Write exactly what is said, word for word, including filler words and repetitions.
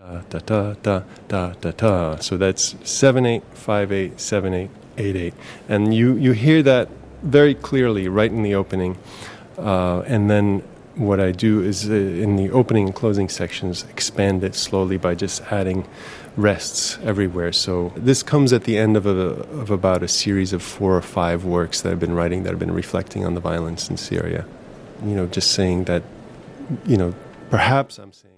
Uh, da da da da da da. So that's seven eight five eight seven eight eight eight, and you you hear that very clearly right in the opening, uh, and then what I do is uh, in the opening and closing sections expand it slowly by just adding rests everywhere. So this comes at the end of a, of about a series of four or five works that I've been writing that have been reflecting on the violence in Syria. You know, just saying that, you know, perhaps I'm saying